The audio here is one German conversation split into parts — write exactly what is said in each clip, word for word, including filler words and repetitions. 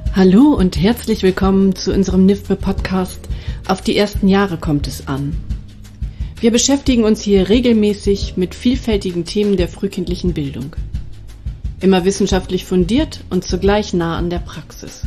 Hallo und herzlich willkommen zu unserem N I F B-Podcast Auf die ersten Jahre kommt es an. Wir beschäftigen uns hier regelmäßig mit vielfältigen Themen der frühkindlichen Bildung. Immer wissenschaftlich fundiert und zugleich nah an der Praxis.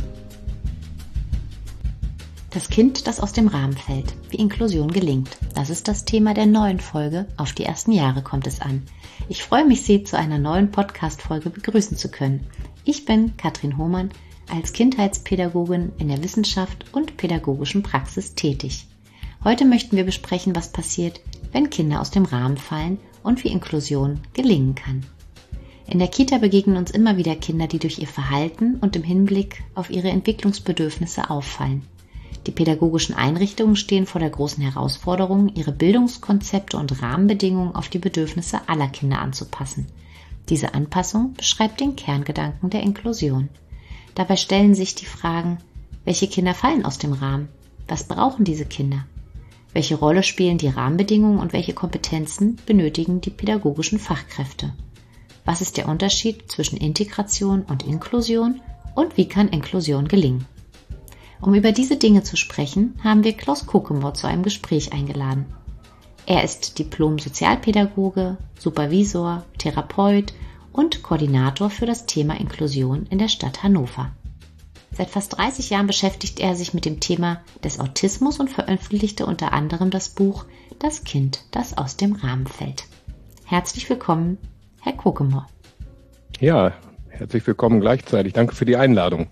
Das Kind, das aus dem Rahmen fällt, wie Inklusion gelingt. Das ist das Thema der neuen Folge Auf die ersten Jahre kommt es an. Ich freue mich, Sie zu einer neuen Podcast-Folge begrüßen zu können. Ich bin Katrin Hohmann, als Kindheitspädagogin in der Wissenschaft und pädagogischen Praxis tätig. Heute möchten wir besprechen, was passiert, wenn Kinder aus dem Rahmen fallen und wie Inklusion gelingen kann. In der Kita begegnen uns immer wieder Kinder, die durch ihr Verhalten und im Hinblick auf ihre Entwicklungsbedürfnisse auffallen. Die pädagogischen Einrichtungen stehen vor der großen Herausforderung, ihre Bildungskonzepte und Rahmenbedingungen auf die Bedürfnisse aller Kinder anzupassen. Diese Anpassung beschreibt den Kerngedanken der Inklusion. Dabei stellen sich die Fragen, welche Kinder fallen aus dem Rahmen? Was brauchen diese Kinder? Welche Rolle spielen die Rahmenbedingungen und welche Kompetenzen benötigen die pädagogischen Fachkräfte? Was ist der Unterschied zwischen Integration und Inklusion und wie kann Inklusion gelingen? Um über diese Dinge zu sprechen, haben wir Klaus Kokemoor zu einem Gespräch eingeladen. Er ist Diplom-Sozialpädagoge, Supervisor, Therapeut und Koordinator für das Thema Inklusion in der Stadt Hannover. Seit fast dreißig Jahren beschäftigt er sich mit dem Thema des Autismus und veröffentlichte unter anderem das Buch Das Kind, das aus dem Rahmen fällt. Herzlich willkommen, Herr Kokemoor. Ja, herzlich willkommen gleichzeitig. Danke für die Einladung.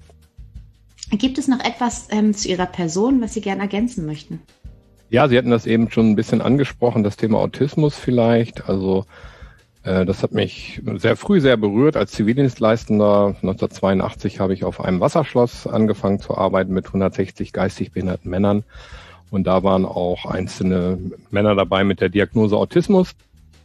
Gibt es noch etwas ähm, zu Ihrer Person, was Sie gerne ergänzen möchten? Ja, Sie hatten das eben schon ein bisschen angesprochen, das Thema Autismus vielleicht. Also Das hat mich sehr früh sehr berührt. Als Zivildienstleistender neunzehnhundertzweiundachtzig habe ich auf einem Wasserschloss angefangen zu arbeiten mit hundertsechzig geistig behinderten Männern. Und da waren auch einzelne Männer dabei mit der Diagnose Autismus.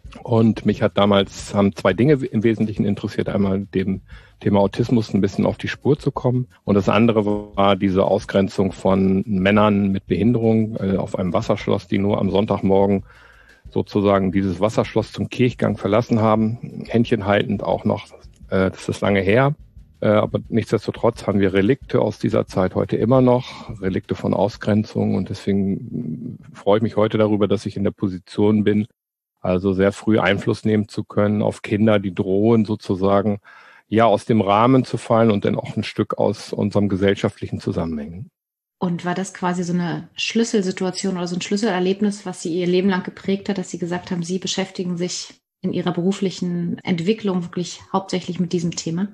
Und mich hat damals, haben zwei Dinge im Wesentlichen interessiert. Einmal dem Thema Autismus ein bisschen auf die Spur zu kommen. Und das andere war diese Ausgrenzung von Männern mit Behinderung äh, auf einem Wasserschloss, die nur am Sonntagmorgen sozusagen dieses Wasserschloss zum Kirchgang verlassen haben, Händchen haltend auch noch, äh, das ist lange her, äh, aber nichtsdestotrotz haben wir Relikte aus dieser Zeit heute immer noch, Relikte von Ausgrenzung und deswegen freue ich mich heute darüber, dass ich in der Position bin, also sehr früh Einfluss nehmen zu können auf Kinder, die drohen sozusagen ja aus dem Rahmen zu fallen und dann auch ein Stück aus unserem gesellschaftlichen Zusammenhängen. Und war das quasi so eine Schlüsselsituation oder so ein Schlüsselerlebnis, was Sie Ihr Leben lang geprägt hat, dass Sie gesagt haben, Sie beschäftigen sich in Ihrer beruflichen Entwicklung wirklich hauptsächlich mit diesem Thema?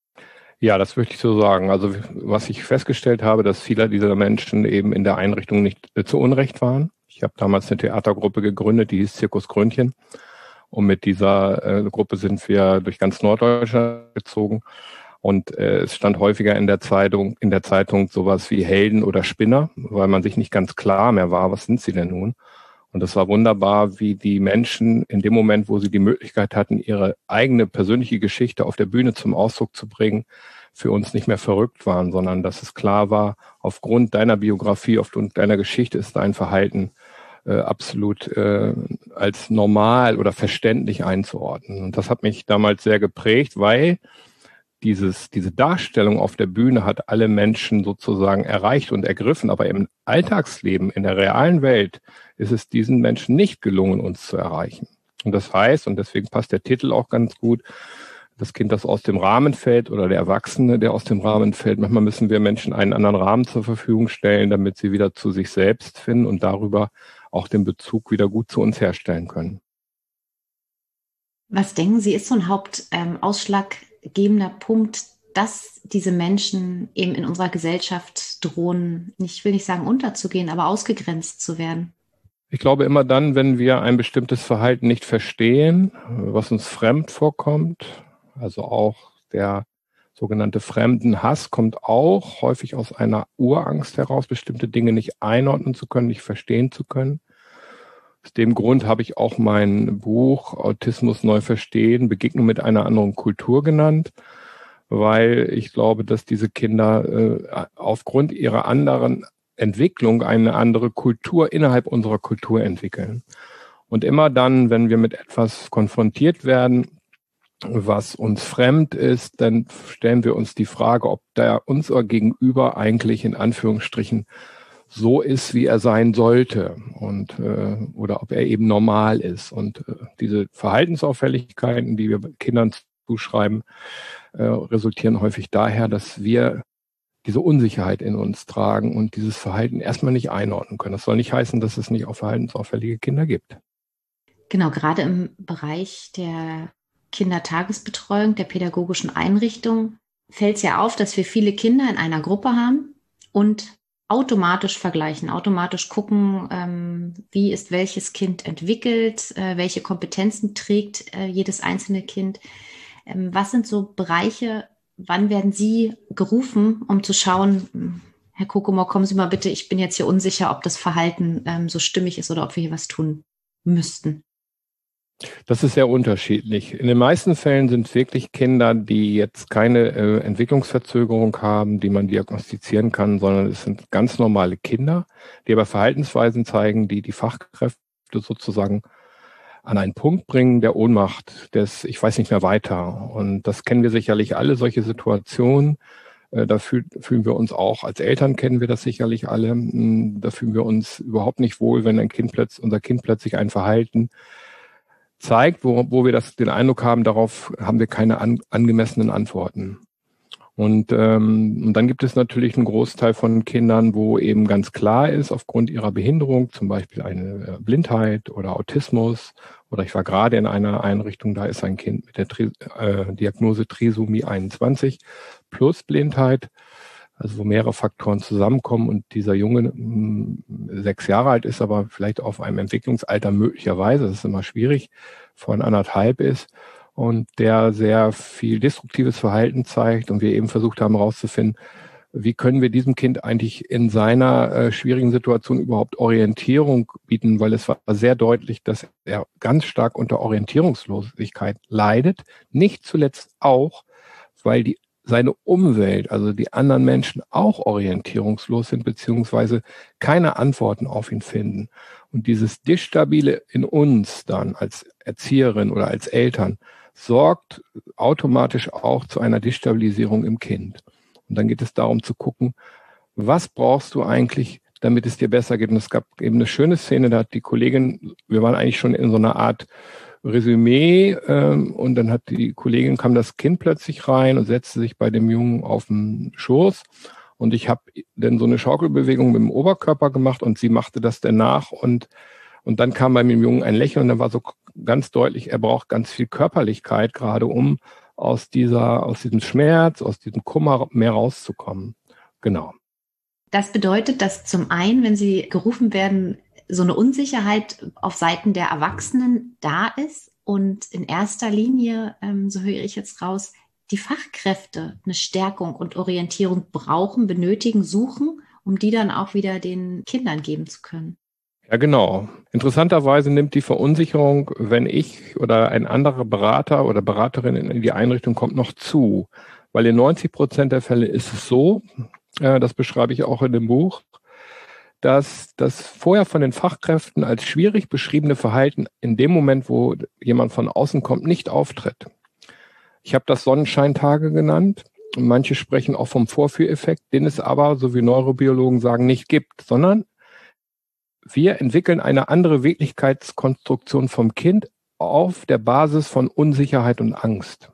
Ja, das würde ich so sagen. Also was ich festgestellt habe, dass viele dieser Menschen eben in der Einrichtung nicht äh, zu Unrecht waren. Ich habe damals eine Theatergruppe gegründet, die hieß Zirkus Krönchen. Und mit dieser äh, Gruppe sind wir durch ganz Norddeutschland gezogen. Und äh, es stand häufiger in der Zeitung, in der Zeitung sowas wie Helden oder Spinner, weil man sich nicht ganz klar mehr war, was sind sie denn nun? Und es war wunderbar, wie die Menschen in dem Moment, wo sie die Möglichkeit hatten, ihre eigene persönliche Geschichte auf der Bühne zum Ausdruck zu bringen, für uns nicht mehr verrückt waren, sondern dass es klar war, aufgrund deiner Biografie, aufgrund deiner Geschichte ist dein Verhalten äh, absolut äh, als normal oder verständlich einzuordnen. Und das hat mich damals sehr geprägt, weil Dieses, diese Darstellung auf der Bühne hat alle Menschen sozusagen erreicht und ergriffen, aber im Alltagsleben, in der realen Welt, ist es diesen Menschen nicht gelungen, uns zu erreichen. Und das heißt, und deswegen passt der Titel auch ganz gut, das Kind, das aus dem Rahmen fällt oder der Erwachsene, der aus dem Rahmen fällt. Manchmal müssen wir Menschen einen anderen Rahmen zur Verfügung stellen, damit sie wieder zu sich selbst finden und darüber auch den Bezug wieder gut zu uns herstellen können. Was denken Sie, ist so ein Hauptausschlag ähm, gebender Punkt, dass diese Menschen eben in unserer Gesellschaft drohen, ich will nicht sagen unterzugehen, aber ausgegrenzt zu werden? Ich glaube immer dann, wenn wir ein bestimmtes Verhalten nicht verstehen, was uns fremd vorkommt, also auch der sogenannte Fremdenhass kommt auch häufig aus einer Urangst heraus, bestimmte Dinge nicht einordnen zu können, nicht verstehen zu können. Aus dem Grund habe ich auch mein Buch Autismus neu verstehen, Begegnung mit einer anderen Kultur genannt, weil ich glaube, dass diese Kinder äh, aufgrund ihrer anderen Entwicklung eine andere Kultur innerhalb unserer Kultur entwickeln. Und immer dann, wenn wir mit etwas konfrontiert werden, was uns fremd ist, dann stellen wir uns die Frage, ob der unser Gegenüber eigentlich in Anführungsstrichen so ist, wie er sein sollte, und äh, oder ob er eben normal ist. Und äh, diese Verhaltensauffälligkeiten, die wir Kindern zuschreiben, äh, resultieren häufig daher, dass wir diese Unsicherheit in uns tragen und dieses Verhalten erstmal nicht einordnen können. Das soll nicht heißen, dass es nicht auch verhaltensauffällige Kinder gibt. Genau, gerade im Bereich der Kindertagesbetreuung, der pädagogischen Einrichtung, fällt es ja auf, dass wir viele Kinder in einer Gruppe haben und automatisch vergleichen, automatisch gucken, ähm, wie ist welches Kind entwickelt, äh, welche Kompetenzen trägt äh, jedes einzelne Kind. Ähm, was sind so Bereiche, wann werden Sie gerufen, um zu schauen, Herr Kokomor, kommen Sie mal bitte, ich bin jetzt hier unsicher, ob das Verhalten ähm, so stimmig ist oder ob wir hier was tun müssten? Das ist sehr unterschiedlich. In den meisten Fällen sind es wirklich Kinder, die jetzt keine äh, Entwicklungsverzögerung haben, die man diagnostizieren kann, sondern es sind ganz normale Kinder, die aber Verhaltensweisen zeigen, die die Fachkräfte sozusagen an einen Punkt bringen der Ohnmacht, des ich weiß nicht mehr weiter. Und das kennen wir sicherlich alle, solche Situationen. Äh, da fühl, fühlen wir uns auch, als Eltern kennen wir das sicherlich alle, mh, da fühlen wir uns überhaupt nicht wohl, wenn ein Kind plötzlich, unser Kind plötzlich ein Verhalten zeigt, wo, wo wir das den Eindruck haben, darauf haben wir keine an, angemessenen Antworten. Und, ähm, und dann gibt es natürlich einen Großteil von Kindern, wo eben ganz klar ist, aufgrund ihrer Behinderung, zum Beispiel eine Blindheit oder Autismus, oder ich war gerade in einer Einrichtung, da ist ein Kind mit der Tri- äh, Diagnose Trisomie einundzwanzig plus Blindheit, also wo mehrere Faktoren zusammenkommen und dieser Junge mh, sechs Jahre alt ist, aber vielleicht auf einem Entwicklungsalter möglicherweise, das ist immer schwierig, von anderthalb ist und der sehr viel destruktives Verhalten zeigt und wir eben versucht haben herauszufinden, wie können wir diesem Kind eigentlich in seiner äh, schwierigen Situation überhaupt Orientierung bieten, weil es war sehr deutlich, dass er ganz stark unter Orientierungslosigkeit leidet, nicht zuletzt auch, weil die seine Umwelt, also die anderen Menschen auch orientierungslos sind, beziehungsweise keine Antworten auf ihn finden. Und dieses Destabile in uns dann als Erzieherin oder als Eltern sorgt automatisch auch zu einer Destabilisierung im Kind. Und dann geht es darum zu gucken, was brauchst du eigentlich, damit es dir besser geht. Und es gab eben eine schöne Szene, da hat die Kollegin, wir waren eigentlich schon in so einer Art Resümee ähm, und dann hat die Kollegin, kam das Kind plötzlich rein und setzte sich bei dem Jungen auf den Schoß und ich habe dann so eine Schaukelbewegung mit dem Oberkörper gemacht und sie machte das dann nach und und dann kam bei dem Jungen ein Lächeln und dann war so ganz deutlich, er braucht ganz viel Körperlichkeit gerade, um aus dieser aus diesem Schmerz, aus diesem Kummer mehr rauszukommen. Genau. Das bedeutet, dass zum einen, wenn Sie gerufen werden, so eine Unsicherheit auf Seiten der Erwachsenen da ist und in erster Linie, ähm, so höre ich jetzt raus, die Fachkräfte eine Stärkung und Orientierung brauchen, benötigen, suchen, um die dann auch wieder den Kindern geben zu können. Ja, genau. Interessanterweise nimmt die Verunsicherung, wenn ich oder ein anderer Berater oder Beraterin in die Einrichtung kommt, noch zu. Weil in neunzig Prozent der Fälle ist es so, äh, das beschreibe ich auch in dem Buch, dass das vorher von den Fachkräften als schwierig beschriebene Verhalten in dem Moment, wo jemand von außen kommt, nicht auftritt. Ich habe das Sonnenscheintage genannt. Manche sprechen auch vom Vorführeffekt, den es aber, so wie Neurobiologen sagen, nicht gibt, sondern wir entwickeln eine andere Wirklichkeitskonstruktion vom Kind auf der Basis von Unsicherheit und Angst.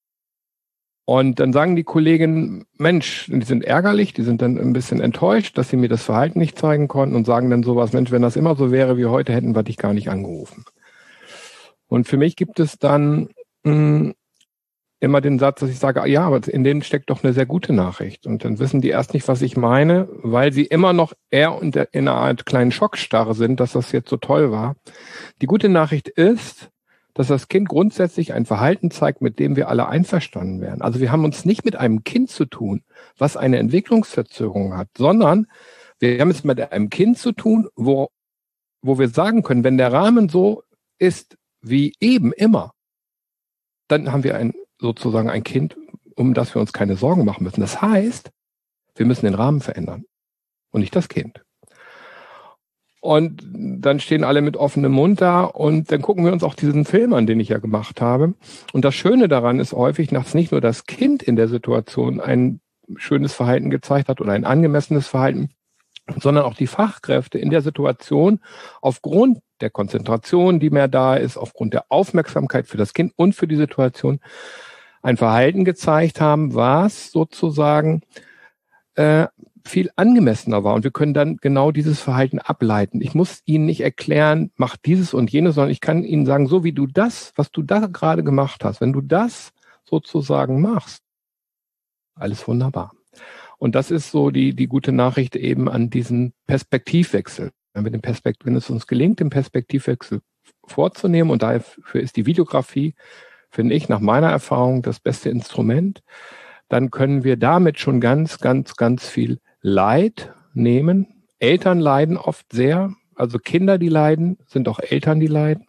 Und dann sagen die Kolleginnen, Mensch, die sind ärgerlich, die sind dann ein bisschen enttäuscht, dass sie mir das Verhalten nicht zeigen konnten und sagen dann sowas, Mensch, wenn das immer so wäre wie heute, hätten wir dich gar nicht angerufen. Und für mich gibt es dann mh, immer den Satz, dass ich sage, ja, aber in denen steckt doch eine sehr gute Nachricht. Und dann wissen die erst nicht, was ich meine, weil sie immer noch eher in einer Art kleinen Schockstarre sind, dass das jetzt so toll war. Die gute Nachricht ist, dass das Kind grundsätzlich ein Verhalten zeigt, mit dem wir alle einverstanden wären. Also wir haben uns nicht mit einem Kind zu tun, was eine Entwicklungsverzögerung hat, sondern wir haben es mit einem Kind zu tun, wo, wo wir sagen können, wenn der Rahmen so ist wie eben immer, dann haben wir ein, sozusagen ein Kind, um das wir uns keine Sorgen machen müssen. Das heißt, wir müssen den Rahmen verändern und nicht das Kind. Und dann stehen alle mit offenem Mund da und dann gucken wir uns auch diesen Film an, den ich ja gemacht habe. Und das Schöne daran ist häufig, dass nicht nur das Kind in der Situation ein schönes Verhalten gezeigt hat oder ein angemessenes Verhalten, sondern auch die Fachkräfte in der Situation aufgrund der Konzentration, die mehr da ist, aufgrund der Aufmerksamkeit für das Kind und für die Situation ein Verhalten gezeigt haben, was sozusagen äh, viel angemessener war. Und wir können dann genau dieses Verhalten ableiten. Ich muss Ihnen nicht erklären, mach dieses und jenes, sondern ich kann Ihnen sagen, so wie du das, was du da gerade gemacht hast, wenn du das sozusagen machst, alles wunderbar. Und das ist so die, die gute Nachricht eben an diesen Perspektivwechsel. Wenn wir den Perspekt- wenn es uns gelingt, den Perspektivwechsel vorzunehmen, und dafür ist die Videografie, finde ich, nach meiner Erfahrung das beste Instrument, dann können wir damit schon ganz, ganz, ganz viel Leid nehmen. Eltern leiden oft sehr, also Kinder, die leiden, sind auch Eltern, die leiden.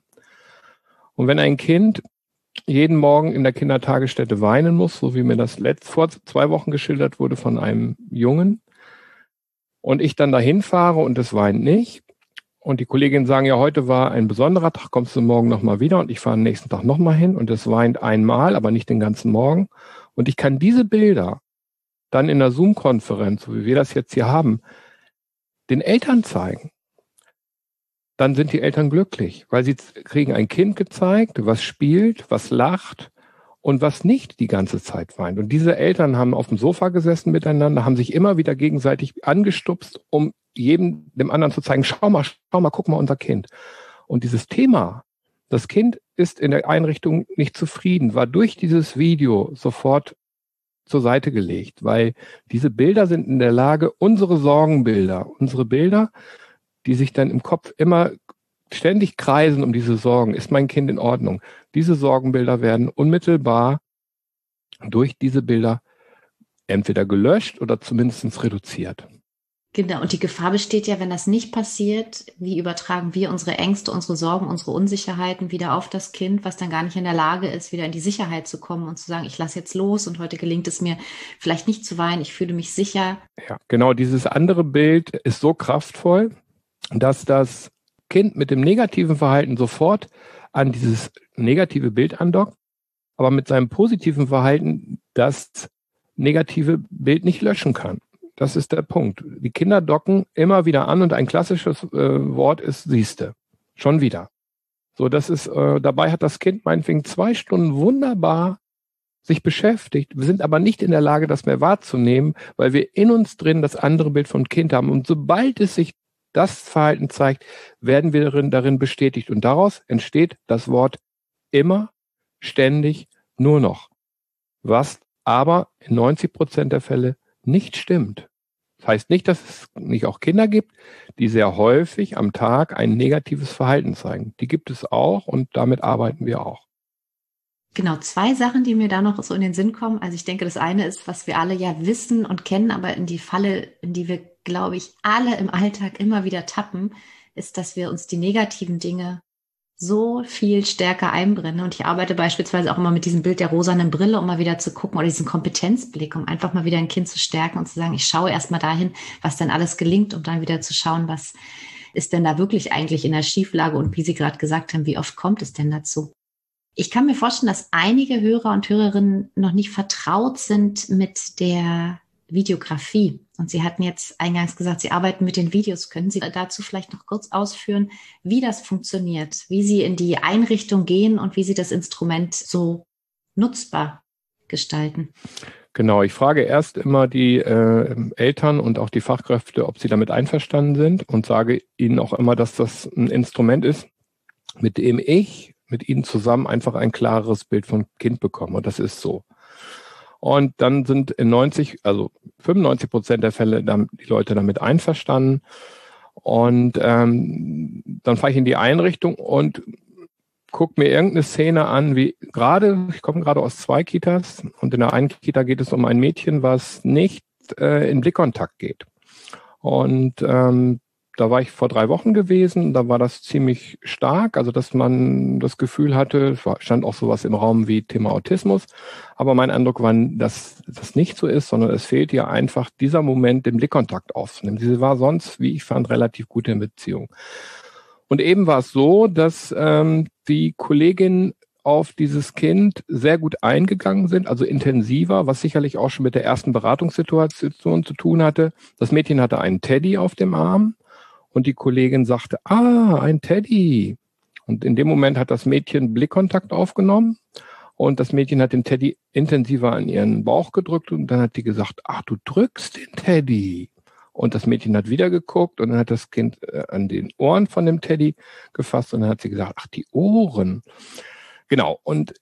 Und wenn ein Kind jeden Morgen in der Kindertagesstätte weinen muss, so wie mir das letzt, vor zwei Wochen geschildert wurde von einem Jungen, und ich dann dahin fahre und es weint nicht, und die Kolleginnen sagen, ja, heute war ein besonderer Tag, kommst du morgen nochmal wieder, und ich fahre am nächsten Tag nochmal hin und es weint einmal, aber nicht den ganzen Morgen. Und ich kann diese Bilder dann in der Zoom-Konferenz, so wie wir das jetzt hier haben, den Eltern zeigen. Dann sind die Eltern glücklich, weil sie kriegen ein Kind gezeigt, was spielt, was lacht und was nicht die ganze Zeit weint. Und diese Eltern haben auf dem Sofa gesessen miteinander, haben sich immer wieder gegenseitig angestupst, um jedem dem anderen zu zeigen, schau mal, schau mal, guck mal, unser Kind. Und dieses Thema, das Kind ist in der Einrichtung nicht zufrieden, war durch dieses Video sofort zur Seite gelegt, weil diese Bilder sind in der Lage, unsere Sorgenbilder, unsere Bilder, die sich dann im Kopf immer ständig kreisen um diese Sorgen, ist mein Kind in Ordnung? Diese Sorgenbilder werden unmittelbar durch diese Bilder entweder gelöscht oder zumindest reduziert. Genau, und die Gefahr besteht ja, wenn das nicht passiert, wie übertragen wir unsere Ängste, unsere Sorgen, unsere Unsicherheiten wieder auf das Kind, was dann gar nicht in der Lage ist, wieder in die Sicherheit zu kommen und zu sagen, ich lasse jetzt los und heute gelingt es mir vielleicht nicht zu weinen, ich fühle mich sicher. Ja, genau, dieses andere Bild ist so kraftvoll, dass das Kind mit dem negativen Verhalten sofort an dieses negative Bild andockt, aber mit seinem positiven Verhalten das negative Bild nicht löschen kann. Das ist der Punkt. Die Kinder docken immer wieder an und ein klassisches äh, Wort ist siehste. Schon wieder. So, das ist, äh, dabei hat das Kind meinetwegen zwei Stunden wunderbar sich beschäftigt. Wir sind aber nicht in der Lage, das mehr wahrzunehmen, weil wir in uns drin das andere Bild vom Kind haben. Und sobald es sich das Verhalten zeigt, werden wir darin, darin bestätigt. Und daraus entsteht das Wort immer, ständig, nur noch. Was aber in neunzig Prozent der Fälle nicht stimmt. Das heißt nicht, dass es nicht auch Kinder gibt, die sehr häufig am Tag ein negatives Verhalten zeigen. Die gibt es auch und damit arbeiten wir auch. Genau, zwei Sachen, die mir da noch so in den Sinn kommen. Also ich denke, das eine ist, was wir alle ja wissen und kennen, aber in die Falle, in die wir, glaube ich, alle im Alltag immer wieder tappen, ist, dass wir uns die negativen Dinge so viel stärker einbrennen. Und ich arbeite beispielsweise auch immer mit diesem Bild der rosanen Brille, um mal wieder zu gucken, oder diesen Kompetenzblick, um einfach mal wieder ein Kind zu stärken und zu sagen, ich schaue erst mal dahin, was denn alles gelingt, um dann wieder zu schauen, was ist denn da wirklich eigentlich in der Schieflage und wie Sie gerade gesagt haben, wie oft kommt es denn dazu? Ich kann mir vorstellen, dass einige Hörer und Hörerinnen noch nicht vertraut sind mit der Videografie. Und Sie hatten jetzt eingangs gesagt, Sie arbeiten mit den Videos. Können Sie dazu vielleicht noch kurz ausführen, wie das funktioniert, wie Sie in die Einrichtung gehen und wie Sie das Instrument so nutzbar gestalten? Genau, ich frage erst immer die äh, Eltern und auch die Fachkräfte, ob sie damit einverstanden sind, und sage ihnen auch immer, dass das ein Instrument ist, mit dem ich mit ihnen zusammen einfach ein klareres Bild vom Kind bekomme. Und das ist so. Und dann sind in neunzig, also fünfundneunzig Prozent der Fälle dann die Leute damit einverstanden. Und ähm, dann fahre ich in die Einrichtung und gucke mir irgendeine Szene an, wie gerade, ich komme gerade aus zwei Kitas, und in der einen Kita geht es um ein Mädchen, was nicht äh, in Blickkontakt geht. Und ähm, da war ich vor drei Wochen gewesen, da war das ziemlich stark, also dass man das Gefühl hatte, es stand auch sowas im Raum wie Thema Autismus, aber mein Eindruck war, dass das nicht so ist, sondern es fehlt ihr einfach dieser Moment, den Blickkontakt aufzunehmen. Sie war sonst, wie ich fand, relativ gut in Beziehung. Und eben war es so, dass ähm, die Kollegin auf dieses Kind sehr gut eingegangen sind, also intensiver, was sicherlich auch schon mit der ersten Beratungssituation zu tun hatte. Das Mädchen hatte einen Teddy auf dem Arm und die Kollegin sagte, ah, ein Teddy. Und in dem Moment hat das Mädchen Blickkontakt aufgenommen und das Mädchen hat den Teddy intensiver an ihren Bauch gedrückt und dann hat die gesagt, ach, du drückst den Teddy. Und das Mädchen hat wieder geguckt und dann hat das Kind äh, an den Ohren von dem Teddy gefasst und dann hat sie gesagt, ach, die Ohren. Genau, und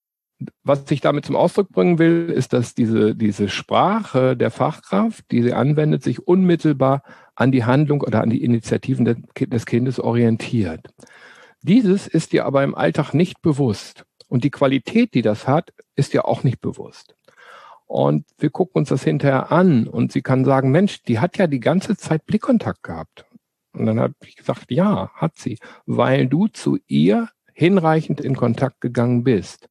was ich damit zum Ausdruck bringen will, ist, dass diese, diese Sprache der Fachkraft, die sie anwendet, sich unmittelbar an die Handlung oder an die Initiativen des Kindes orientiert. Dieses ist ihr aber im Alltag nicht bewusst. Und die Qualität, die das hat, ist ihr auch nicht bewusst. Und wir gucken uns das hinterher an und sie kann sagen, Mensch, die hat ja die ganze Zeit Blickkontakt gehabt. Und dann habe ich gesagt, ja, hat sie, weil du zu ihr hinreichend in Kontakt gegangen bist.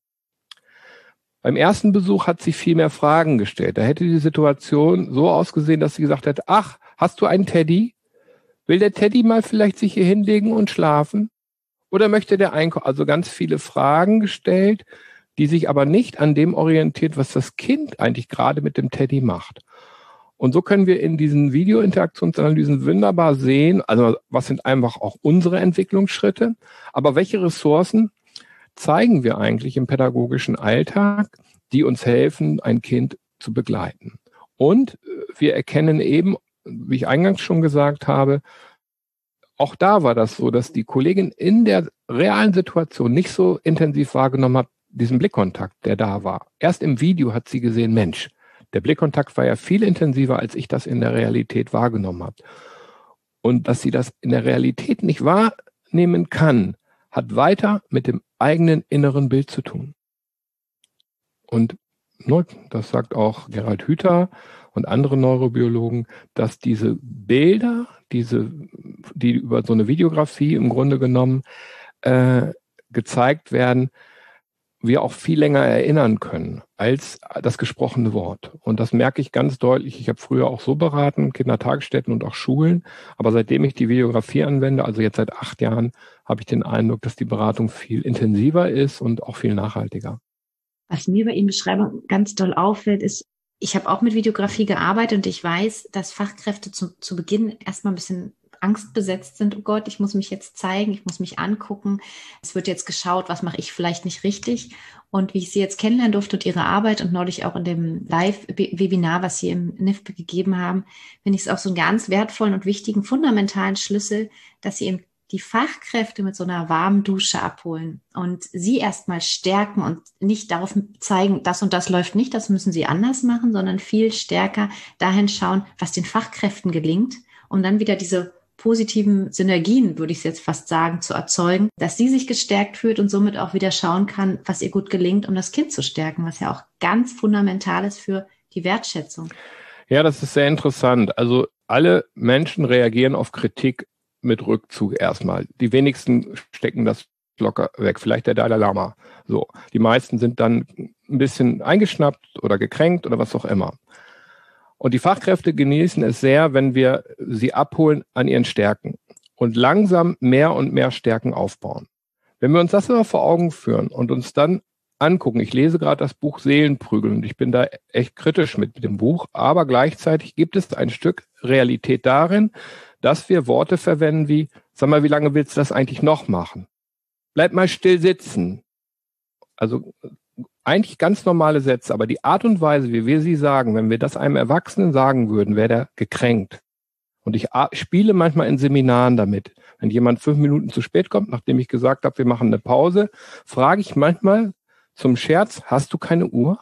Beim ersten Besuch hat sie viel mehr Fragen gestellt. Da hätte die Situation so ausgesehen, dass sie gesagt hätte, ach, hast du einen Teddy? Will der Teddy mal vielleicht sich hier hinlegen und schlafen? Oder möchte der einkaufen? Also ganz viele Fragen gestellt, die sich aber nicht an dem orientiert, was das Kind eigentlich gerade mit dem Teddy macht. Und so können wir in diesen Video-Interaktionsanalysen wunderbar sehen, also was sind einfach auch unsere Entwicklungsschritte, aber welche Ressourcen zeigen wir eigentlich im pädagogischen Alltag, die uns helfen, ein Kind zu begleiten. Und wir erkennen eben, wie ich eingangs schon gesagt habe, auch da war das so, dass die Kollegin in der realen Situation nicht so intensiv wahrgenommen hat, diesen Blickkontakt, der da war. Erst im Video hat sie gesehen, Mensch, der Blickkontakt war ja viel intensiver, als ich das in der Realität wahrgenommen habe. Und dass sie das in der Realität nicht wahrnehmen kann, hat weiter mit dem eigenen inneren Bild zu tun. Und das sagt auch Gerald Hüther und andere Neurobiologen, dass diese Bilder, diese, die über so eine Videografie im Grunde genommen äh, gezeigt werden, wir auch viel länger erinnern können als das gesprochene Wort. Und das merke ich ganz deutlich. Ich habe früher auch so beraten, Kindertagesstätten und auch Schulen. Aber seitdem ich die Videografie anwende, also jetzt seit acht Jahren, habe ich den Eindruck, dass die Beratung viel intensiver ist und auch viel nachhaltiger. Was mir bei Ihnen Beschreibung ganz doll auffällt, ist, ich habe auch mit Videografie gearbeitet und ich weiß, dass Fachkräfte zu, zu Beginn erstmal ein bisschen angstbesetzt sind. Oh Gott, ich muss mich jetzt zeigen, ich muss mich angucken. Es wird jetzt geschaut, was mache ich vielleicht nicht richtig. Und wie ich Sie jetzt kennenlernen durfte und Ihre Arbeit und neulich auch in dem Live-Webinar, was Sie im N I F B gegeben haben, finde ich es auch so einen ganz wertvollen und wichtigen, fundamentalen Schlüssel, dass Sie eben die Fachkräfte mit so einer warmen Dusche abholen und sie erstmal stärken und nicht darauf zeigen, das und das läuft nicht, das müssen sie anders machen, sondern viel stärker dahin schauen, was den Fachkräften gelingt, um dann wieder diese positiven Synergien, würde ich es jetzt fast sagen, zu erzeugen, dass sie sich gestärkt fühlt und somit auch wieder schauen kann, was ihr gut gelingt, um das Kind zu stärken, was ja auch ganz fundamental ist für die Wertschätzung. Ja, das ist sehr interessant. Also alle Menschen reagieren auf Kritik mit Rückzug erstmal. Die wenigsten stecken das locker weg, vielleicht der Dalai Lama. So, die meisten sind dann ein bisschen eingeschnappt oder gekränkt oder was auch immer. Und die Fachkräfte genießen es sehr, wenn wir sie abholen an ihren Stärken und langsam mehr und mehr Stärken aufbauen. Wenn wir uns das aber vor Augen führen und uns dann angucken, ich lese gerade das Buch Seelenprügel und ich bin da echt kritisch mit dem Buch, aber gleichzeitig gibt es ein Stück Realität darin, dass wir Worte verwenden wie, sag mal, wie lange willst du das eigentlich noch machen? Bleib mal still sitzen. Also eigentlich ganz normale Sätze, aber die Art und Weise, wie wir sie sagen, wenn wir das einem Erwachsenen sagen würden, wäre der gekränkt. Und ich spiele manchmal in Seminaren damit. Wenn jemand fünf Minuten zu spät kommt, nachdem ich gesagt habe, wir machen eine Pause, frage ich manchmal zum Scherz, hast du keine Uhr?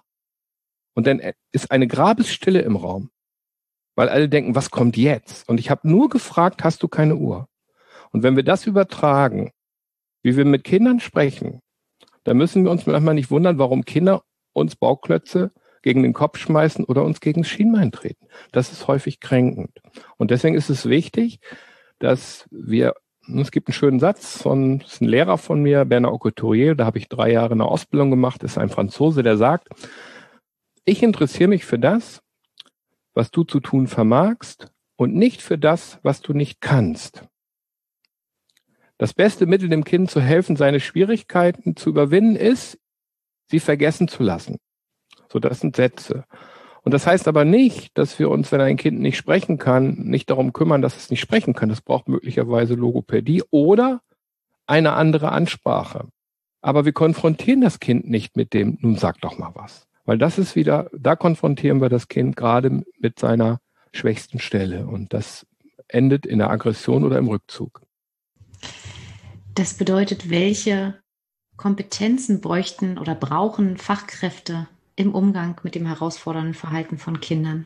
Und dann ist eine Grabesstille im Raum. Weil alle denken, was kommt jetzt? Und ich habe nur gefragt, hast du keine Uhr? Und wenn wir das übertragen, wie wir mit Kindern sprechen, dann müssen wir uns manchmal nicht wundern, warum Kinder uns Bauklötze gegen den Kopf schmeißen oder uns gegen das Schienbein treten. Das ist häufig kränkend. Und deswegen ist es wichtig, dass wir, es gibt einen schönen Satz von, das ist ein Lehrer von mir, Bernard Couturier, da habe ich drei Jahre eine Ausbildung gemacht, ist ein Franzose, der sagt, ich interessiere mich für das, was du zu tun vermagst und nicht für das, was du nicht kannst. Das beste Mittel, dem Kind zu helfen, seine Schwierigkeiten zu überwinden, ist, sie vergessen zu lassen. So, das sind Sätze. Und das heißt aber nicht, dass wir uns, wenn ein Kind nicht sprechen kann, nicht darum kümmern, dass es nicht sprechen kann. Das braucht möglicherweise Logopädie oder eine andere Ansprache. Aber wir konfrontieren das Kind nicht mit dem, nun sag doch mal was. Weil das ist wieder, da konfrontieren wir das Kind gerade mit seiner schwächsten Stelle. Und das endet in der Aggression oder im Rückzug. Das bedeutet, welche Kompetenzen bräuchten oder brauchen Fachkräfte im Umgang mit dem herausfordernden Verhalten von Kindern?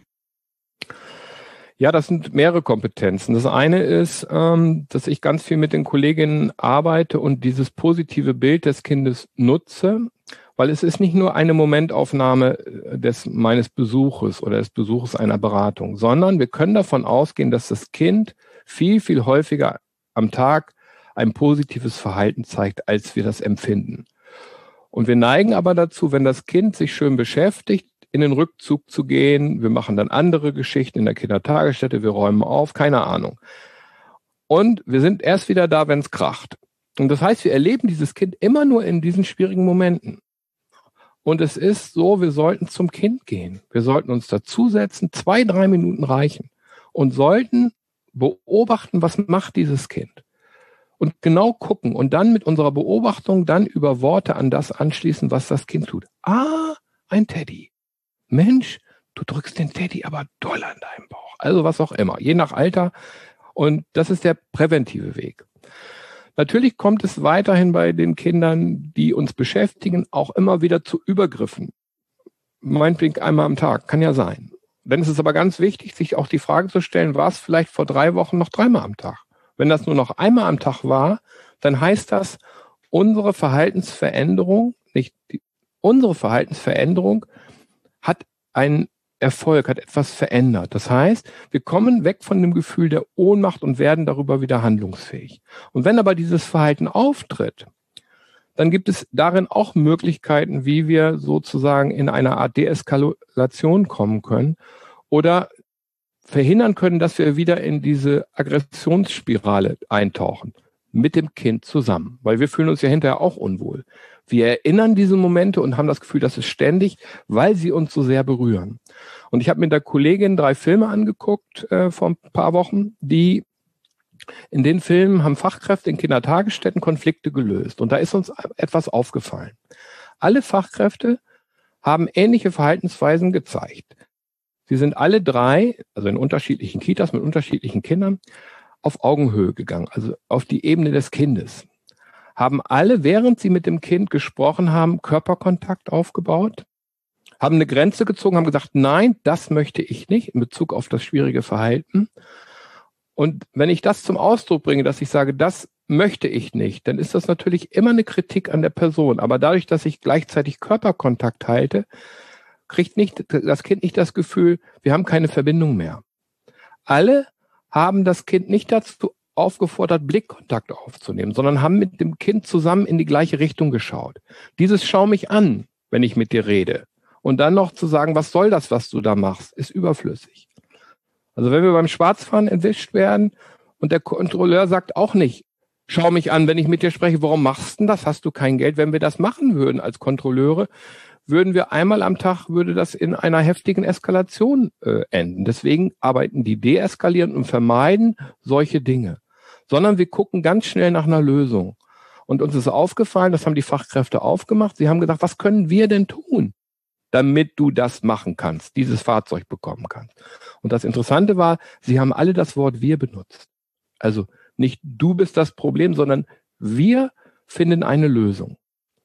Ja, das sind mehrere Kompetenzen. Das eine ist, ähm, dass ich ganz viel mit den Kolleginnen arbeite und dieses positive Bild des Kindes nutze, weil es ist nicht nur eine Momentaufnahme des meines Besuches oder des Besuches einer Beratung, sondern wir können davon ausgehen, dass das Kind viel, viel häufiger am Tag ein positives Verhalten zeigt, als wir das empfinden. Und wir neigen aber dazu, wenn das Kind sich schön beschäftigt, in den Rückzug zu gehen. Wir machen dann andere Geschichten in der Kindertagesstätte, wir räumen auf, keine Ahnung. Und wir sind erst wieder da, wenn es kracht. Und das heißt, wir erleben dieses Kind immer nur in diesen schwierigen Momenten. Und es ist so, wir sollten zum Kind gehen. Wir sollten uns dazusetzen, zwei, drei Minuten reichen und sollten beobachten, was macht dieses Kind. Und genau gucken und dann mit unserer Beobachtung dann über Worte an das anschließen, was das Kind tut. Ah, ein Teddy. Mensch, du drückst den Teddy aber doll an deinem Bauch. Also was auch immer, je nach Alter. Und das ist der präventive Weg. Natürlich kommt es weiterhin bei den Kindern, die uns beschäftigen, auch immer wieder zu Übergriffen. Meinetwegen einmal am Tag, kann ja sein. Dann ist es aber ganz wichtig, sich auch die Frage zu stellen, war es vielleicht vor drei Wochen noch dreimal am Tag? Wenn das nur noch einmal am Tag war, dann heißt das, unsere Verhaltensveränderung, nicht die, unsere Verhaltensveränderung hat einen Erfolg, hat etwas verändert. Das heißt, wir kommen weg von dem Gefühl der Ohnmacht und werden darüber wieder handlungsfähig. Und wenn aber dieses Verhalten auftritt, dann gibt es darin auch Möglichkeiten, wie wir sozusagen in eine Art Deeskalation kommen können oder verhindern können, dass wir wieder in diese Aggressionsspirale eintauchen. Mit dem Kind zusammen, weil wir fühlen uns ja hinterher auch unwohl. Wir erinnern diese Momente und haben das Gefühl, das ist ständig, weil sie uns so sehr berühren. Und ich habe mit der Kollegin drei Filme angeguckt äh, vor ein paar Wochen, die in den Filmen haben Fachkräfte in Kindertagesstätten Konflikte gelöst. Und da ist uns etwas aufgefallen. Alle Fachkräfte haben ähnliche Verhaltensweisen gezeigt. Sie sind alle drei, also in unterschiedlichen Kitas mit unterschiedlichen Kindern, auf Augenhöhe gegangen, also auf die Ebene des Kindes. Haben alle, während sie mit dem Kind gesprochen haben, Körperkontakt aufgebaut, haben eine Grenze gezogen, haben gesagt, nein, das möchte ich nicht in Bezug auf das schwierige Verhalten. Und wenn ich das zum Ausdruck bringe, dass ich sage, das möchte ich nicht, dann ist das natürlich immer eine Kritik an der Person. Aber dadurch, dass ich gleichzeitig Körperkontakt halte, kriegt nicht das Kind nicht das Gefühl, wir haben keine Verbindung mehr. Alle haben das Kind nicht dazu aufgefordert, Blickkontakt aufzunehmen, sondern haben mit dem Kind zusammen in die gleiche Richtung geschaut. Dieses Schau mich an, wenn ich mit dir rede. Und dann noch zu sagen, was soll das, was du da machst, ist überflüssig. Also wenn wir beim Schwarzfahren erwischt werden und der Kontrolleur sagt auch nicht, schau mich an, wenn ich mit dir spreche, warum machst du denn das? Hast du kein Geld? Wenn wir das machen würden als Kontrolleure, würden wir einmal am Tag, würde das in einer heftigen Eskalation äh, enden. Deswegen arbeiten die deeskalierend und vermeiden solche Dinge. Sondern wir gucken ganz schnell nach einer Lösung. Und uns ist aufgefallen, das haben die Fachkräfte aufgemacht, sie haben gesagt, was können wir denn tun, damit du das machen kannst, dieses Fahrzeug bekommen kannst. Und das Interessante war, sie haben alle das Wort wir benutzt. Also nicht du bist das Problem, sondern wir finden eine Lösung.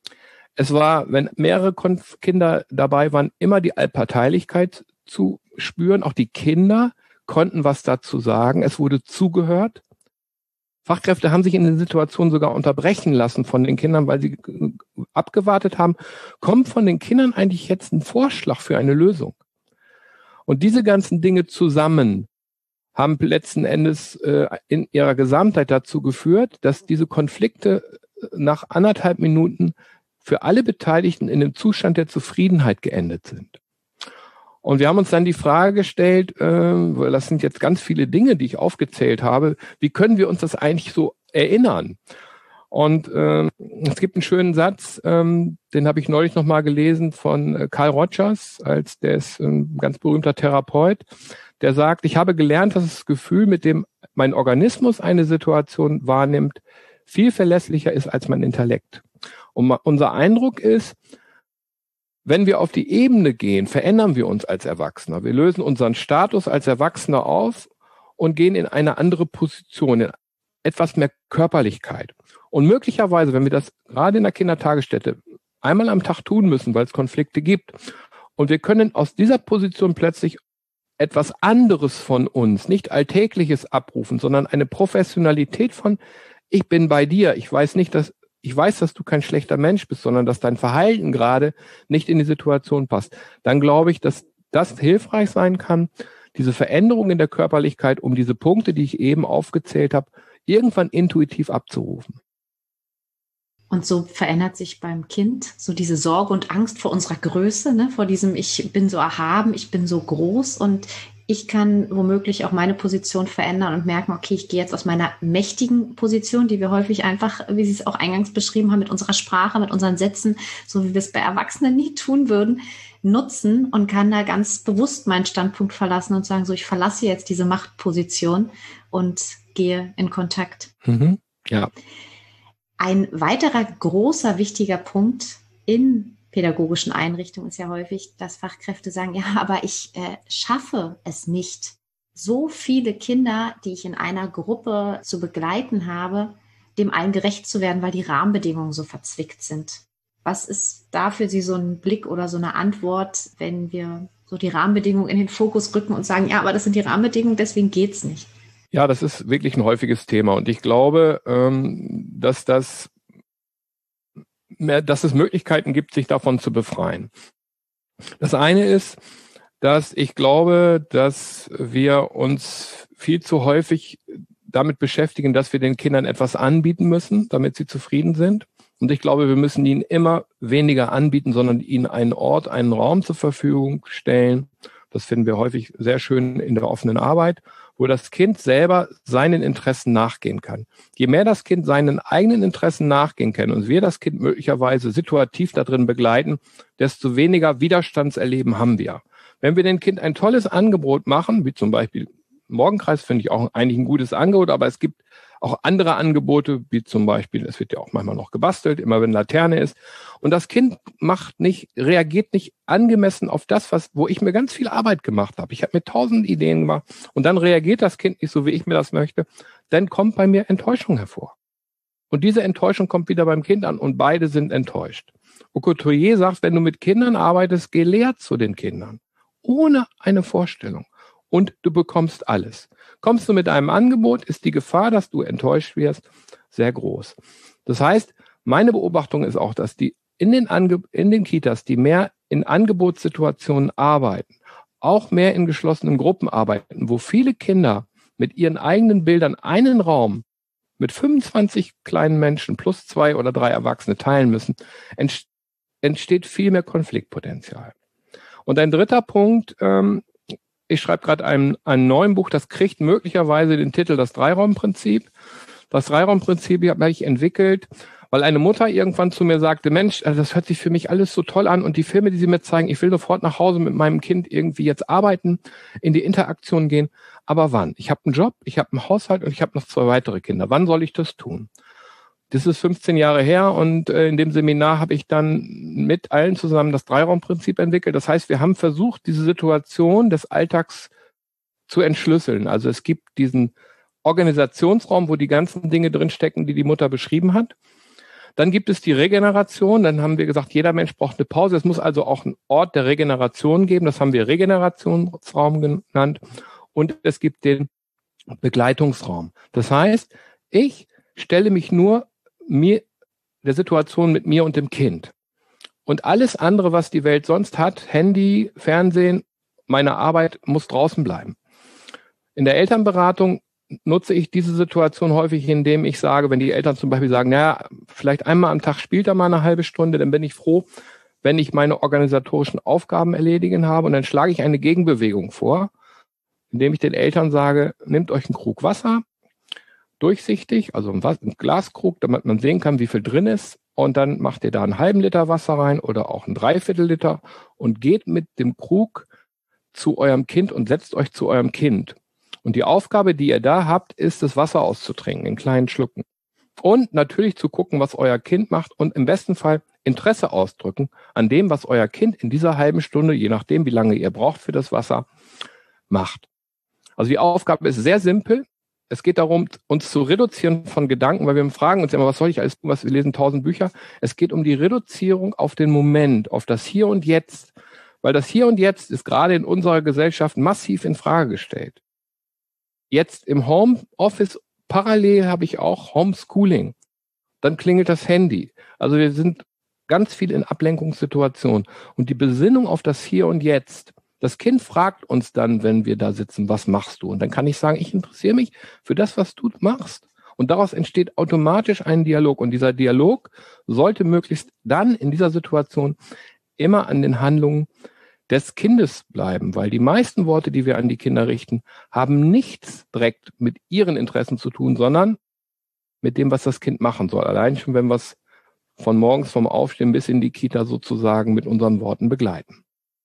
Es war, wenn mehrere Konf- Kinder dabei waren, immer die Allparteilichkeit zu spüren. Auch die Kinder konnten was dazu sagen. Es wurde zugehört. Fachkräfte haben sich in den Situationen sogar unterbrechen lassen von den Kindern, weil sie abgewartet haben, kommt von den Kindern eigentlich jetzt ein Vorschlag für eine Lösung? Und diese ganzen Dinge zusammen haben letzten Endes äh, in ihrer Gesamtheit dazu geführt, dass diese Konflikte nach anderthalb Minuten für alle Beteiligten in einem Zustand der Zufriedenheit geendet sind. Und wir haben uns dann die Frage gestellt, äh, weil das sind jetzt ganz viele Dinge, die ich aufgezählt habe, wie können wir uns das eigentlich so erinnern? Und äh, es gibt einen schönen Satz, ähm, den habe ich neulich nochmal gelesen von äh, Carl Rogers, als der ist ein ganz berühmter Therapeut, der sagt, ich habe gelernt, dass das Gefühl, mit dem mein Organismus eine Situation wahrnimmt, viel verlässlicher ist als mein Intellekt. Und unser Eindruck ist, wenn wir auf die Ebene gehen, verändern wir uns als Erwachsener. Wir lösen unseren Status als Erwachsener auf und gehen in eine andere Position, in etwas mehr Körperlichkeit. Und möglicherweise, wenn wir das gerade in der Kindertagesstätte einmal am Tag tun müssen, weil es Konflikte gibt, und wir können aus dieser Position plötzlich etwas anderes von uns, nicht Alltägliches abrufen, sondern eine Professionalität von, ich bin bei dir, ich weiß nicht, dass Ich weiß, dass du kein schlechter Mensch bist, sondern dass dein Verhalten gerade nicht in die Situation passt. Dann glaube ich, dass das hilfreich sein kann, diese Veränderung in der Körperlichkeit, um diese Punkte, die ich eben aufgezählt habe, irgendwann intuitiv abzurufen. Und so verändert sich beim Kind so diese Sorge und Angst vor unserer Größe, ne? Vor diesem, ich bin so erhaben, ich bin so groß und ich kann womöglich auch meine Position verändern und merken, okay, ich gehe jetzt aus meiner mächtigen Position, die wir häufig einfach, wie Sie es auch eingangs beschrieben haben, mit unserer Sprache, mit unseren Sätzen, so wie wir es bei Erwachsenen nie tun würden, nutzen und kann da ganz bewusst meinen Standpunkt verlassen und sagen, so, ich verlasse jetzt diese Machtposition und gehe in Kontakt. Mhm. Ja. Ein weiterer großer, wichtiger Punkt in pädagogischen Einrichtungen ist ja häufig, dass Fachkräfte sagen, ja, aber ich äh, schaffe es nicht, so viele Kinder, die ich in einer Gruppe zu begleiten habe, dem allen gerecht zu werden, weil die Rahmenbedingungen so verzwickt sind. Was ist da für Sie so ein Blick oder so eine Antwort, wenn wir so die Rahmenbedingungen in den Fokus rücken und sagen, ja, aber das sind die Rahmenbedingungen, deswegen geht's nicht? Ja, das ist wirklich ein häufiges Thema und ich glaube, ähm, dass das mehr, dass es Möglichkeiten gibt, sich davon zu befreien. Das eine ist, dass ich glaube, dass wir uns viel zu häufig damit beschäftigen, dass wir den Kindern etwas anbieten müssen, damit sie zufrieden sind. Und ich glaube, wir müssen ihnen immer weniger anbieten, sondern ihnen einen Ort, einen Raum zur Verfügung stellen. Das finden wir häufig sehr schön in der offenen Arbeit, wo das Kind selber seinen Interessen nachgehen kann. Je mehr das Kind seinen eigenen Interessen nachgehen kann und wir das Kind möglicherweise situativ darin begleiten, desto weniger Widerstandserleben haben wir. Wenn wir dem Kind ein tolles Angebot machen, wie zum Beispiel Morgenkreis, finde ich auch eigentlich ein gutes Angebot, aber es gibt auch andere Angebote, wie zum Beispiel, es wird ja auch manchmal noch gebastelt, immer wenn Laterne ist. Und das Kind macht nicht, reagiert nicht angemessen auf das, was, wo ich mir ganz viel Arbeit gemacht habe. Ich habe mir tausend Ideen gemacht und dann reagiert das Kind nicht so, wie ich mir das möchte. Dann kommt bei mir Enttäuschung hervor. Und diese Enttäuschung kommt wieder beim Kind an und beide sind enttäuscht. Okotoye sagt, wenn du mit Kindern arbeitest, geh leer zu den Kindern. Ohne eine Vorstellung. Und du bekommst alles. Kommst du mit einem Angebot, ist die Gefahr, dass du enttäuscht wirst, sehr groß. Das heißt, meine Beobachtung ist auch, dass die in den, Ange- in den Kitas, die mehr in Angebotssituationen arbeiten, auch mehr in geschlossenen Gruppen arbeiten, wo viele Kinder mit ihren eigenen Bildern einen Raum mit fünfundzwanzig kleinen Menschen plus zwei oder drei Erwachsene teilen müssen, ent- entsteht viel mehr Konfliktpotenzial. Und ein dritter Punkt, ähm, ich schreibe gerade ein, ein neues Buch, das kriegt möglicherweise den Titel Das Dreiraumprinzip. Das Dreiraumprinzip habe ich entwickelt, weil eine Mutter irgendwann zu mir sagte, Mensch, das hört sich für mich alles so toll an und die Filme, die Sie mir zeigen, ich will sofort nach Hause mit meinem Kind irgendwie jetzt arbeiten, in die Interaktion gehen. Aber wann? Ich habe einen Job, ich habe einen Haushalt und ich habe noch zwei weitere Kinder. Wann soll ich das tun? Das ist fünfzehn Jahre her und äh, in dem Seminar habe ich dann mit allen zusammen das Dreiraumprinzip entwickelt. Das heißt, wir haben versucht, diese Situation des Alltags zu entschlüsseln. Also es gibt diesen Organisationsraum, wo die ganzen Dinge drinstecken, die die Mutter beschrieben hat. Dann gibt es die Regeneration. Dann haben wir gesagt, jeder Mensch braucht eine Pause. Es muss also auch einen Ort der Regeneration geben. Das haben wir Regenerationsraum genannt. Und es gibt den Begleitungsraum. Das heißt, ich stelle mich nur mir der Situation mit mir und dem Kind. Und alles andere, was die Welt sonst hat, Handy, Fernsehen, meine Arbeit, muss draußen bleiben. In der Elternberatung nutze ich diese Situation häufig, indem ich sage, wenn die Eltern zum Beispiel sagen, naja, vielleicht einmal am Tag spielt er mal eine halbe Stunde, dann bin ich froh, wenn ich meine organisatorischen Aufgaben erledigen habe, und dann schlage ich eine Gegenbewegung vor, indem ich den Eltern sage, nehmt euch einen Krug Wasser, durchsichtig, also ein Glaskrug, damit man sehen kann, wie viel drin ist, und dann macht ihr da einen halben Liter Wasser rein oder auch einen Dreiviertel Liter und geht mit dem Krug zu eurem Kind und setzt euch zu eurem Kind. Und die Aufgabe, die ihr da habt, ist, das Wasser auszutrinken in kleinen Schlucken. Und natürlich zu gucken, was euer Kind macht, und im besten Fall Interesse ausdrücken an dem, was euer Kind in dieser halben Stunde, je nachdem, wie lange ihr braucht für das Wasser, macht. Also die Aufgabe ist sehr simpel. Es geht darum, uns zu reduzieren von Gedanken, weil wir fragen uns immer, was soll ich alles tun, was wir lesen tausend Bücher. Es geht um die Reduzierung auf den Moment, auf das Hier und Jetzt, weil das Hier und Jetzt ist gerade in unserer Gesellschaft massiv in Frage gestellt. Jetzt im Homeoffice parallel habe ich auch Homeschooling. Dann klingelt das Handy. Also wir sind ganz viel in Ablenkungssituationen. Und die Besinnung auf das Hier und Jetzt. Das Kind fragt uns dann, wenn wir da sitzen, was machst du? Und dann kann ich sagen, ich interessiere mich für das, was du machst. Und daraus entsteht automatisch ein Dialog. Und dieser Dialog sollte möglichst dann in dieser Situation immer an den Handlungen des Kindes bleiben, weil die meisten Worte, die wir an die Kinder richten, haben nichts direkt mit ihren Interessen zu tun, sondern mit dem, was das Kind machen soll. Allein schon, wenn wir es von morgens vom Aufstehen bis in die Kita sozusagen mit unseren Worten begleiten.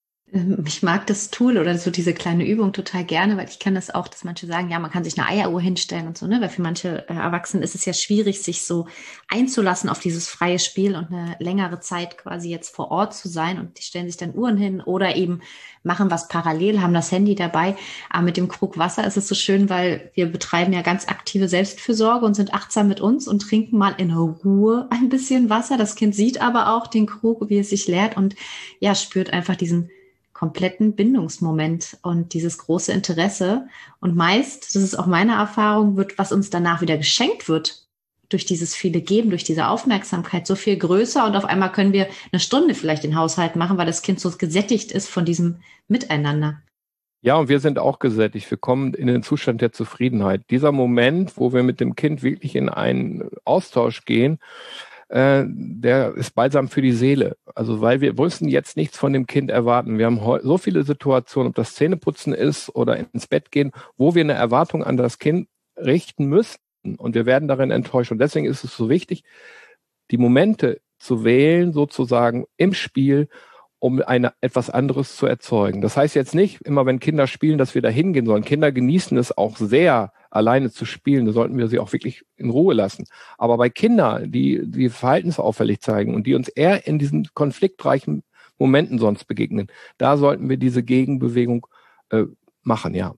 Ich mag das Tool oder so diese kleine Übung total gerne, weil ich kann das auch, dass manche sagen, ja, man kann sich eine Eieruhr hinstellen und so, ne? Weil für manche Erwachsene ist es ja schwierig, sich so einzulassen auf dieses freie Spiel und eine längere Zeit quasi jetzt vor Ort zu sein, und die stellen sich dann Uhren hin oder eben machen was parallel, haben das Handy dabei. Aber mit dem Krug Wasser ist es so schön, weil wir betreiben ja ganz aktive Selbstfürsorge und sind achtsam mit uns und trinken mal in Ruhe ein bisschen Wasser. Das Kind sieht aber auch den Krug, wie es sich leert, und ja, spürt einfach diesen kompletten Bindungsmoment und dieses große Interesse. Und meist, das ist auch meine Erfahrung, wird, was uns danach wieder geschenkt wird, durch dieses viele Geben, durch diese Aufmerksamkeit so viel größer, und auf einmal können wir eine Stunde vielleicht den Haushalt machen, weil das Kind so gesättigt ist von diesem Miteinander. Ja, und wir sind auch gesättigt. Wir kommen in den Zustand der Zufriedenheit. Dieser Moment, wo wir mit dem Kind wirklich in einen Austausch gehen, äh, der ist balsam für die Seele. Also weil wir müssen jetzt nichts von dem Kind erwarten. Wir haben so viele Situationen, ob das Zähneputzen ist oder ins Bett gehen, wo wir eine Erwartung an das Kind richten müssen, und wir werden darin enttäuscht. Und deswegen ist es so wichtig, die Momente zu wählen, sozusagen im Spiel, um eine, etwas anderes zu erzeugen. Das heißt jetzt nicht, immer wenn Kinder spielen, dass wir da hingehen sollen. Kinder genießen es auch sehr, alleine zu spielen. Da sollten wir sie auch wirklich in Ruhe lassen. Aber bei Kindern, die, die verhaltensauffällig zeigen und die uns eher in diesen konfliktreichen Momenten sonst begegnen, da sollten wir diese Gegenbewegung äh, machen, ja.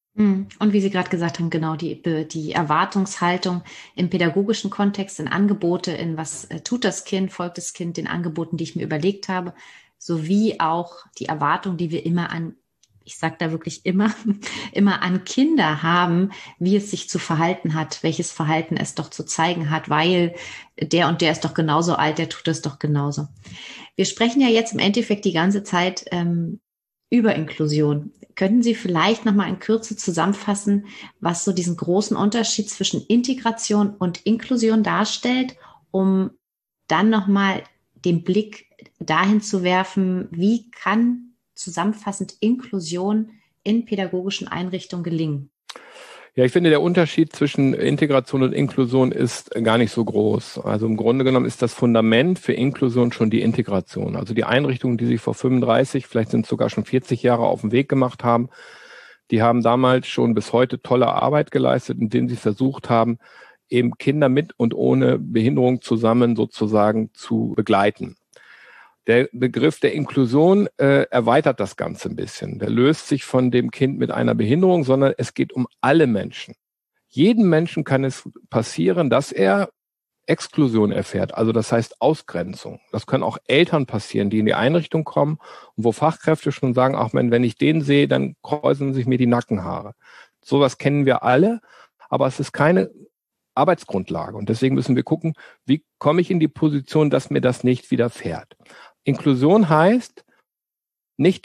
Und wie Sie gerade gesagt haben, genau, die, die Erwartungshaltung im pädagogischen Kontext, in Angebote, in was tut das Kind, folgt das Kind den Angeboten, die ich mir überlegt habe, sowie auch die Erwartung, die wir immer an, ich sage da wirklich immer, immer an Kinder haben, wie es sich zu verhalten hat, welches Verhalten es doch zu zeigen hat, weil der und der ist doch genauso alt, der tut das doch genauso. Wir sprechen ja jetzt im Endeffekt die ganze Zeit ähm, über Inklusion. Könnten Sie vielleicht nochmal in Kürze zusammenfassen, was so diesen großen Unterschied zwischen Integration und Inklusion darstellt, um dann nochmal den Blick dahin zu werfen, wie kann zusammenfassend Inklusion in pädagogischen Einrichtungen gelingen? Ja, ich finde, der Unterschied zwischen Integration und Inklusion ist gar nicht so groß. Also im Grunde genommen ist das Fundament für Inklusion schon die Integration. Also die Einrichtungen, die sich vor fünfunddreißig, vielleicht sind es sogar schon vierzig Jahre auf den Weg gemacht haben, die haben damals schon bis heute tolle Arbeit geleistet, indem sie versucht haben, eben Kinder mit und ohne Behinderung zusammen sozusagen zu begleiten. Der Begriff der Inklusion äh, erweitert das Ganze ein bisschen. Der löst sich von dem Kind mit einer Behinderung, sondern es geht um alle Menschen. Jedem Menschen kann es passieren, dass er Exklusion erfährt, also das heißt Ausgrenzung. Das können auch Eltern passieren, die in die Einrichtung kommen und wo Fachkräfte schon sagen, ach man, wenn ich den sehe, dann kräuseln sich mir die Nackenhaare. Sowas kennen wir alle, aber es ist keine Arbeitsgrundlage. Und deswegen müssen wir gucken, wie komme ich in die Position, dass mir das nicht widerfährt. Inklusion heißt, nicht der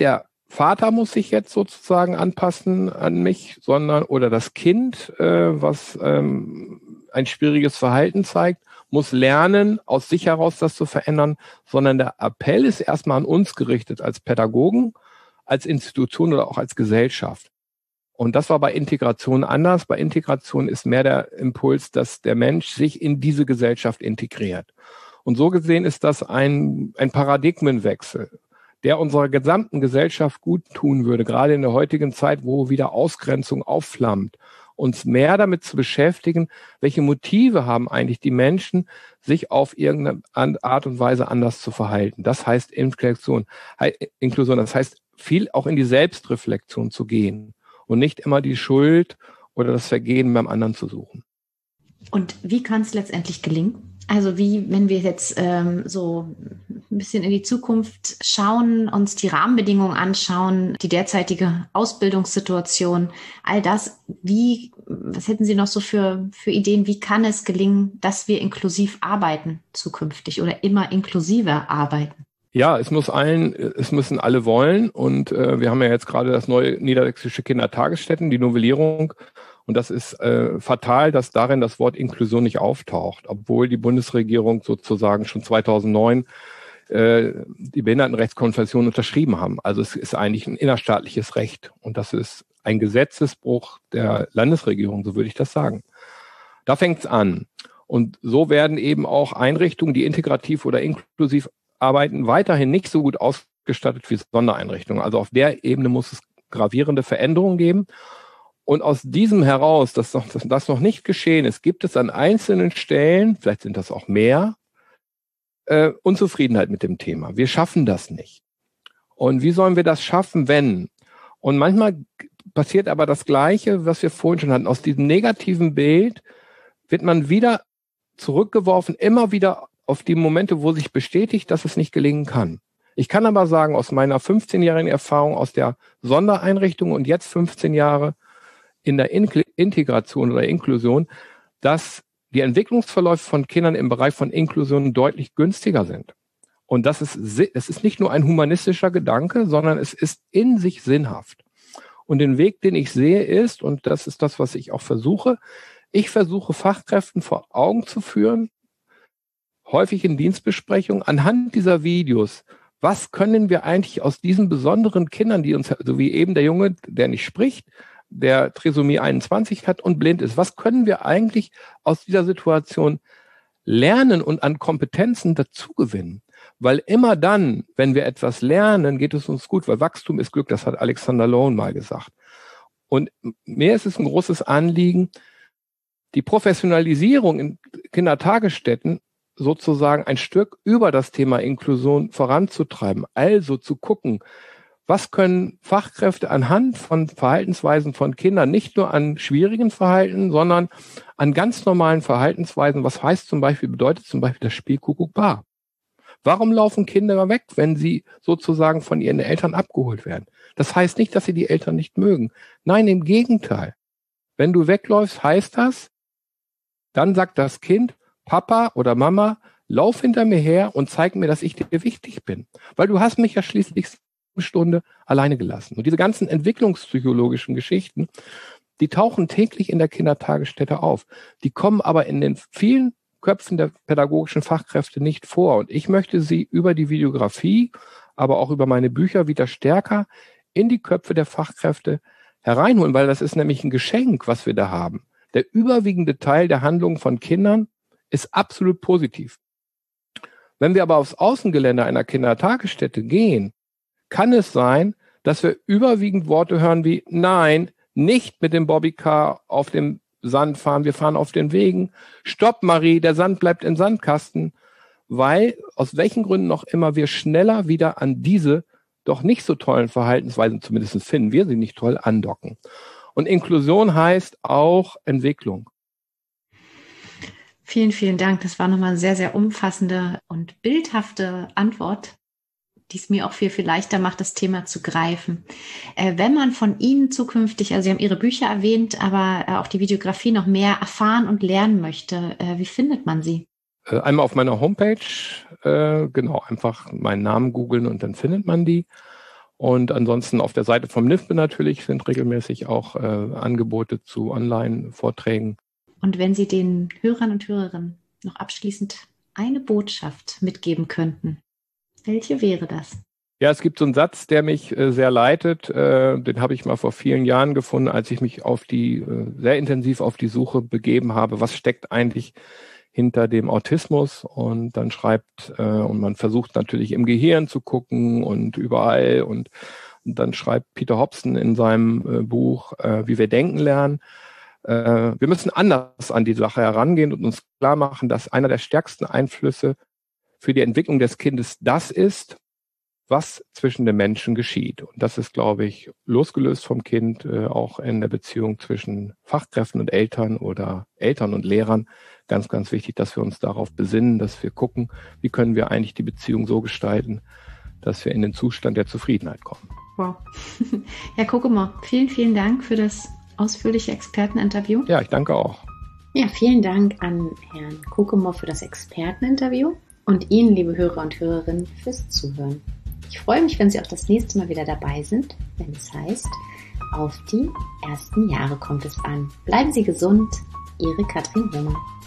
Vater muss sich jetzt sozusagen anpassen an mich, sondern oder das Kind, äh, was ähm, ein schwieriges Verhalten zeigt, muss lernen, aus sich heraus das zu verändern, sondern der Appell ist erstmal an uns gerichtet als Pädagogen, als Institution oder auch als Gesellschaft. Und das war bei Integration anders. Bei Integration ist mehr der Impuls, dass der Mensch sich in diese Gesellschaft integriert. Und so gesehen ist das ein, ein Paradigmenwechsel, der unserer gesamten Gesellschaft gut tun würde, gerade in der heutigen Zeit, wo wieder Ausgrenzung aufflammt, uns mehr damit zu beschäftigen, welche Motive haben eigentlich die Menschen, sich auf irgendeine Art und Weise anders zu verhalten. Das heißt Inklusion. Inklusion, das heißt, viel auch in die Selbstreflexion zu gehen und nicht immer die Schuld oder das Vergehen beim anderen zu suchen. Und wie kann es letztendlich gelingen? Also wie, wenn wir jetzt ähm, so ein bisschen in die Zukunft schauen, uns die Rahmenbedingungen anschauen, die derzeitige Ausbildungssituation, all das, wie, was hätten Sie noch so für, für Ideen, wie kann es gelingen, dass wir inklusiv arbeiten zukünftig oder immer inklusiver arbeiten? Ja, es muss allen, es müssen alle wollen und äh, wir haben ja jetzt gerade das neue niedersächsische Kindertagesstätten, die Novellierung. Und das ist äh, fatal, dass darin das Wort Inklusion nicht auftaucht, obwohl die Bundesregierung sozusagen schon zweitausendneun äh, die Behindertenrechtskonvention unterschrieben haben. Also es ist eigentlich ein innerstaatliches Recht und das ist ein Gesetzesbruch der Landesregierung, so würde ich das sagen. Da fängt's an. Und so werden eben auch Einrichtungen, die integrativ oder inklusiv arbeiten, weiterhin nicht so gut ausgestattet wie Sondereinrichtungen. Also auf der Ebene muss es gravierende Veränderungen geben. Und aus diesem heraus, dass noch, dass das noch nicht geschehen ist, gibt es an einzelnen Stellen, vielleicht sind das auch mehr, äh, Unzufriedenheit mit dem Thema. Wir schaffen das nicht. Und wie sollen wir das schaffen, wenn? Und manchmal passiert aber das Gleiche, was wir vorhin schon hatten. Aus diesem negativen Bild wird man wieder zurückgeworfen, immer wieder auf die Momente, wo sich bestätigt, dass es nicht gelingen kann. Ich kann aber sagen, aus meiner fünfzehnjährigen Erfahrung aus der Sondereinrichtung und jetzt fünfzehn Jahre in der Integration oder Inklusion, dass die Entwicklungsverläufe von Kindern im Bereich von Inklusion deutlich günstiger sind. Und das ist, es ist nicht nur ein humanistischer Gedanke, sondern es ist in sich sinnhaft. Und den Weg, den ich sehe, ist, und das ist das, was ich auch versuche, ich versuche Fachkräften vor Augen zu führen, häufig in Dienstbesprechungen, anhand dieser Videos, was können wir eigentlich aus diesen besonderen Kindern, die uns, so wie eben der Junge, der nicht spricht, der Trisomie einundzwanzig hat und blind ist. Was können wir eigentlich aus dieser Situation lernen und an Kompetenzen dazugewinnen? Weil immer dann, wenn wir etwas lernen, geht es uns gut, weil Wachstum ist Glück, das hat Alexander Lowen mal gesagt. Und mir ist es ein großes Anliegen, die Professionalisierung in Kindertagesstätten sozusagen ein Stück über das Thema Inklusion voranzutreiben. Also zu gucken, was können Fachkräfte anhand von Verhaltensweisen von Kindern, nicht nur an schwierigen Verhalten, sondern an ganz normalen Verhaltensweisen, was heißt zum Beispiel, bedeutet zum Beispiel das Spiel Kuckuck-Bar. Warum laufen Kinder weg, wenn sie sozusagen von ihren Eltern abgeholt werden? Das heißt nicht, dass sie die Eltern nicht mögen. Nein, im Gegenteil. Wenn du wegläufst, heißt das, dann sagt das Kind, Papa oder Mama, lauf hinter mir her und zeig mir, dass ich dir wichtig bin. Weil du hast mich ja schließlich eine Stunde alleine gelassen. Und diese ganzen entwicklungspsychologischen Geschichten, die tauchen täglich in der Kindertagesstätte auf. Die kommen aber in den vielen Köpfen der pädagogischen Fachkräfte nicht vor. Und ich möchte sie über die Videografie, aber auch über meine Bücher wieder stärker in die Köpfe der Fachkräfte hereinholen, weil das ist nämlich ein Geschenk, was wir da haben. Der überwiegende Teil der Handlungen von Kindern ist absolut positiv. Wenn wir aber aufs Außengelände einer Kindertagesstätte gehen, kann es sein, dass wir überwiegend Worte hören wie, nein, nicht mit dem Bobbycar auf dem Sand fahren, wir fahren auf den Wegen. Stopp, Marie, der Sand bleibt im Sandkasten. Weil, aus welchen Gründen noch immer, wir schneller wieder an diese doch nicht so tollen Verhaltensweisen, zumindest finden wir sie nicht toll, andocken. Und Inklusion heißt auch Entwicklung. Vielen, vielen Dank. Das war nochmal eine sehr, sehr umfassende und bildhafte Antwort, die es mir auch viel, viel leichter macht, das Thema zu greifen. Äh, wenn man von Ihnen zukünftig, also Sie haben Ihre Bücher erwähnt, aber äh, auch die Videografie noch mehr erfahren und lernen möchte, äh, wie findet man sie? Äh, einmal auf meiner Homepage, äh, genau, einfach meinen Namen googeln und dann findet man die. Und ansonsten auf der Seite vom N I F B E natürlich sind regelmäßig auch äh, Angebote zu Online-Vorträgen. Und wenn Sie den Hörern und Hörerinnen noch abschließend eine Botschaft mitgeben könnten, welche wäre das? Ja, es gibt so einen Satz, der mich äh, sehr leitet. Äh, den habe ich mal vor vielen Jahren gefunden, als ich mich auf die äh, sehr intensiv auf die Suche begeben habe. Was steckt eigentlich hinter dem Autismus? Und dann schreibt äh, und man versucht natürlich im Gehirn zu gucken und überall und, und dann schreibt Peter Hobson in seinem äh, Buch äh, Wie wir denken lernen. Äh, wir müssen anders an die Sache herangehen und uns klar machen, dass einer der stärksten Einflüsse für die Entwicklung des Kindes das ist, was zwischen den Menschen geschieht. Und das ist, glaube ich, losgelöst vom Kind, äh, auch in der Beziehung zwischen Fachkräften und Eltern oder Eltern und Lehrern ganz, ganz wichtig, dass wir uns darauf besinnen, dass wir gucken, wie können wir eigentlich die Beziehung so gestalten, dass wir in den Zustand der Zufriedenheit kommen. Wow. Herr Kokemoor, vielen, vielen Dank für das ausführliche Experteninterview. Ja, ich danke auch. Ja, vielen Dank an Herrn Kokemoor für das Experteninterview und Ihnen, liebe Hörer und Hörerinnen, fürs Zuhören. Ich freue mich, wenn Sie auch das nächste Mal wieder dabei sind, wenn es heißt, auf die ersten Jahre kommt es an. Bleiben Sie gesund, Ihre Katrin Hohmann.